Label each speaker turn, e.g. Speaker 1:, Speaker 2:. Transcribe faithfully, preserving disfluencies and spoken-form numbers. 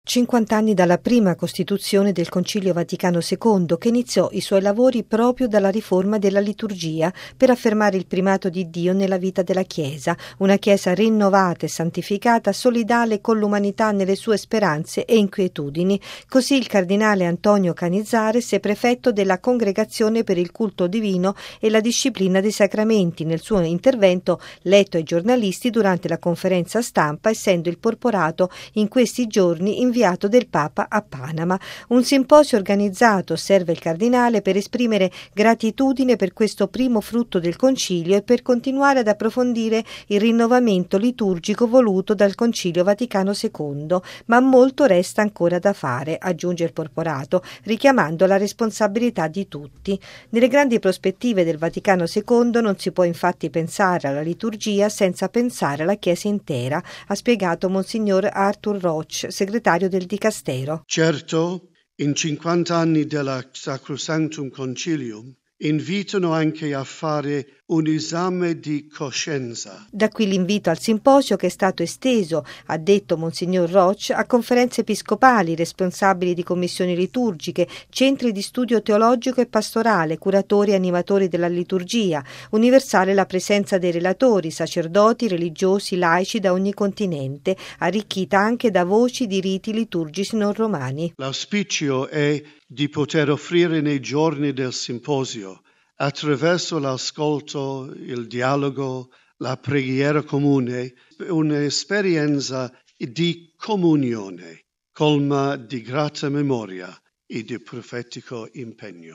Speaker 1: cinquanta anni dalla prima Costituzione del Concilio Vaticano secondo, che iniziò i suoi lavori proprio dalla riforma della liturgia per affermare il primato di Dio nella vita della Chiesa, una Chiesa rinnovata e santificata, solidale con l'umanità nelle sue speranze e inquietudini. Così il cardinale Antonio Canizares è prefetto della Congregazione per il culto divino e la disciplina dei sacramenti, nel suo intervento letto ai giornalisti durante la conferenza stampa, essendo il porporato in questi giorni inviato del Papa a Panama. Un simposio organizzato, osserva il cardinale, per esprimere gratitudine per questo primo frutto del concilio e per continuare ad approfondire il rinnovamento liturgico voluto dal Concilio Vaticano secondo. Ma molto resta ancora da fare, aggiunge il porporato, richiamando la responsabilità di tutti. Nelle grandi prospettive del Vaticano secondo non si può infatti pensare alla liturgia senza pensare alla Chiesa intera, ha spiegato Monsignor Arthur Roch, segretario del Dicastero.
Speaker 2: Certo, in cinquanta anni della Sacrosanctum Concilium invitano anche a fare un esame di coscienza.
Speaker 1: Da qui l'invito al simposio, che è stato esteso, ha detto Monsignor Roch, a conferenze episcopali, responsabili di commissioni liturgiche, centri di studio teologico e pastorale, curatori e animatori della liturgia. Universale la presenza dei relatori, sacerdoti, religiosi, laici da ogni continente, arricchita anche da voci di riti liturgici non romani.
Speaker 2: L'auspicio è di poter offrire nei giorni del simposio, attraverso l'ascolto, il dialogo, la preghiera comune, un'esperienza di comunione, colma di grata memoria e di profetico impegno.